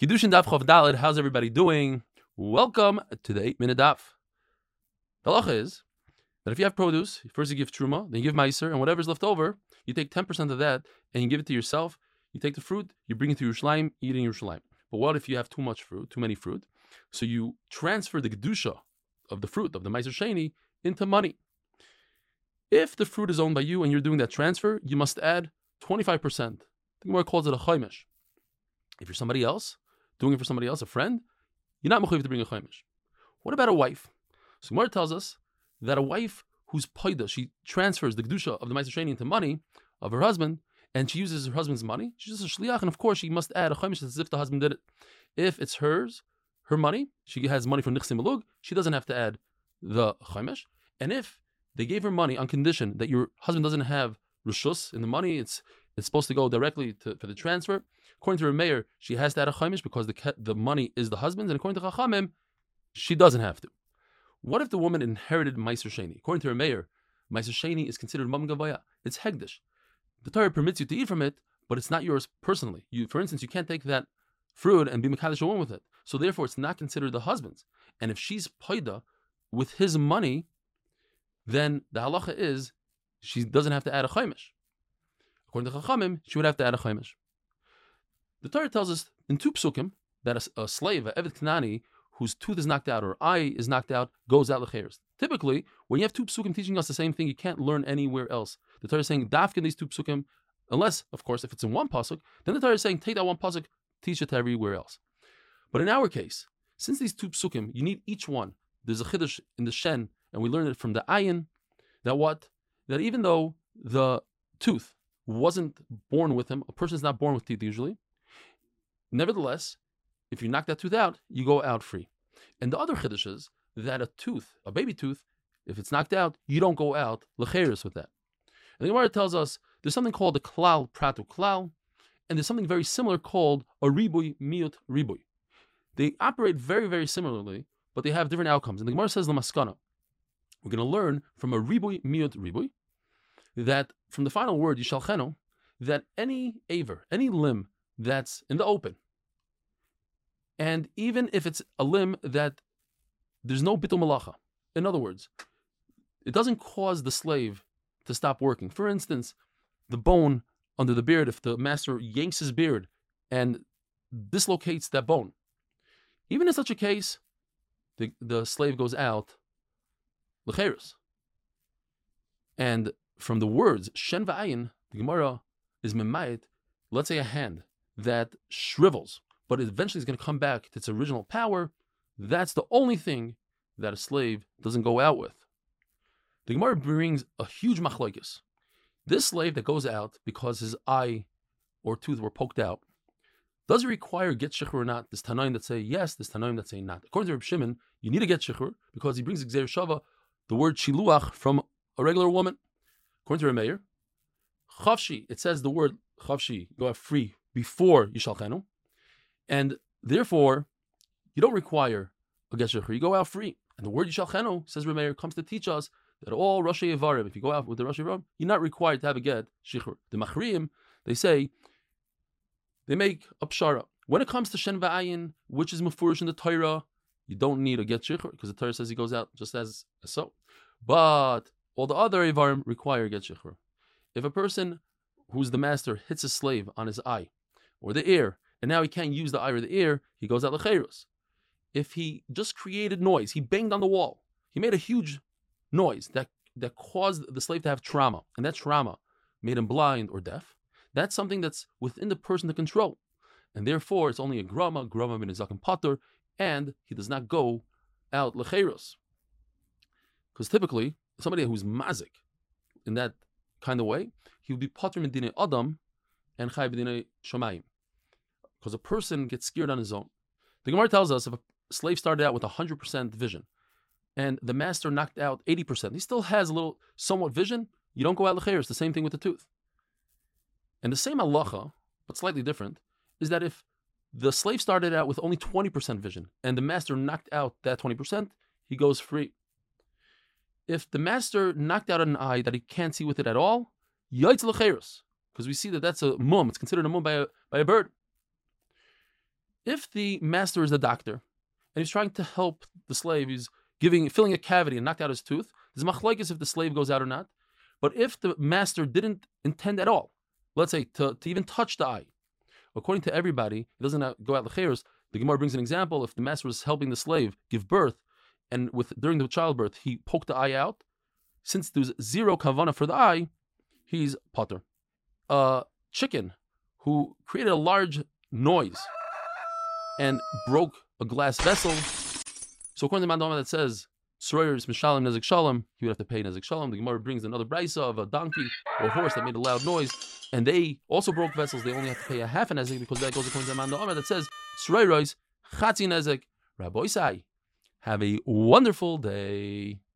Kiddushin Daf Chav Daled. How's everybody doing? Welcome to the 8-minute Daf. The halacha is that if you have produce, first you give truma, then you give meiser, and whatever's left over, you take 10% of that and you give it to yourself. You take the fruit, you bring it to Yerushalayim, eat in Yerushalayim. But what if you have too many fruit? So you transfer the gedusha of the fruit of the meiser sheni into money. If the fruit is owned by you and you're doing that transfer, you must add 25%. The Gemara calls it a chaymesh. If you're somebody else, doing it for somebody else, a friend, you're not mechuyev to bring a chaymesh. What about a wife? So Gemara tells us that a wife who's paida, she transfers the kedusha of the meiser sheni into money of her husband, and she uses her husband's money. She's just a shliach, and of course she must add a chaymesh as if the husband did it. If it's hers, her money, she has money from nichsim malug, she doesn't have to add the chaymesh. And if they gave her money on condition that your husband doesn't have rishus in the money, it's supposed to go directly for the transfer. According to her mayor, she has to add a chaymesh because the money is the husband's, and according to Chachamim, she doesn't have to. What if the woman inherited meiser sheni? According to her mayor, meiser sheni is considered mam gavaya. It's hegdish. The Torah permits you to eat from it, but it's not yours personally. For instance, you can't take that fruit and be mekadosh a woman with it. So therefore, it's not considered the husband's. And if she's paida with his money, then the halacha is she doesn't have to add a chaymesh. According to Chachamim, she would have to add a chaymesh. The Torah tells us in two psukim that a slave, a eved Kanani, whose tooth is knocked out or eye is knocked out, goes out l'cheres. Typically, when you have two psukim teaching us the same thing, you can't learn anywhere else. The Torah is saying dafka in these two psukim, unless, of course, if it's in one pasuk, then the Torah is saying take that one pasuk, teach it to everywhere else. But in our case, since these two psukim, you need each one. There's a chiddush in the shen, and we learned it from the ayin, that even though the tooth wasn't born with him, a person is not born with teeth usually. Nevertheless, if you knock that tooth out, you go out free. And the other chiddush is that a baby tooth, if it's knocked out, you don't go out lecheres with that. And the Gemara tells us there's something called a klal pratu klal, and there's something very similar called a ribui miut ribui. They operate very, very similarly, but they have different outcomes. And the Gemara says lamaskana. We're going to learn from a ribui miut ribui that from the final word yishalchenu, that any aver, any limb that's in the open, and even if it's a limb that there's no bitul malacha, in other words, it doesn't cause the slave to stop working. For instance, the bone under the beard, if the master yanks his beard and dislocates that bone, even in such a case, the slave goes out l'cheres. And from the words shen v'ayin, the Gemara is memayit. Let's say a hand that shrivels, but it eventually is going to come back to its original power. That's the only thing that a slave doesn't go out with. The Gemara brings a huge machlokes. This slave that goes out because his eye or tooth were poked out, does it require get shechur or not? There's Tanaim that say yes, there's Tanaim that say not. According to Reb Shimon, you need to get shechur because he brings Gzeir Shava, the word shiluach, from a regular woman. According to Reb Meir, chavshi, it says the word chavshi, go out free before yishalchenu, and therefore you don't require a get shechur, you go out free. And the word yishalchenu, says Reb Meir, comes to teach us that all Rashi Yevarim, if you go out with the Rashi Yevarim, you're not required to have a get shechur. The Machriim, they say, they make a pshara. When it comes to Shen V'ayin, which is mefurish in the Torah, you don't need a get shechur because the Torah says he goes out just as so. But all the other Yevarim require get shechur. If a person who's the master hits a slave on his eye or the ear, and now he can't use the eye or the ear, he goes out l'cheirus. If he just created noise, he banged on the wall, he made a huge noise that caused the slave to have trauma, and that trauma made him blind or deaf, that's something that's within the person to control. And therefore, it's only a grama bin zaken pater, and he does not go out l'cheirus. Because typically, somebody who's mazik in that kind of way, he would be pater min dinei adam and chay b'dinei shomayim. Because a person gets scared on his own. The Gemara tells us if a slave started out with 100% vision, and the master knocked out 80%, he still has a little, somewhat vision, you don't go out l'cheirus. The same thing with the tooth. And the same halacha, but slightly different, is that if the slave started out with only 20% vision, and the master knocked out that 20%, he goes free. If the master knocked out an eye that he can't see with it at all, yaitz l'cheirus, because we see that that's a mum, it's considered a mum by a bird. If the master is the doctor and he's trying to help the slave, he's filling a cavity and knocked out his tooth, there's machlokes if the slave goes out or not. But if the master didn't intend at all, let's say to even touch the eye, according to everybody, he doesn't go out l'cheirus. The Gemara brings an example. If the master was helping the slave give birth, and during the childbirth he poked the eye out, since there's zero kavana for the eye, he's potter. A chicken who created a large noise and broke a glass vessel. So according to Mandama that says Sroyer is Mishalim Nezik Shalom, he would have to pay Nezik Shalom. The Gemara brings another brisa of a donkey or a horse that made a loud noise, and they also broke vessels. They only have to pay a half a Nezik because that goes according to Mandama that says Sroyer is Chatzi Nezik. Rabbi Isai, have a wonderful day.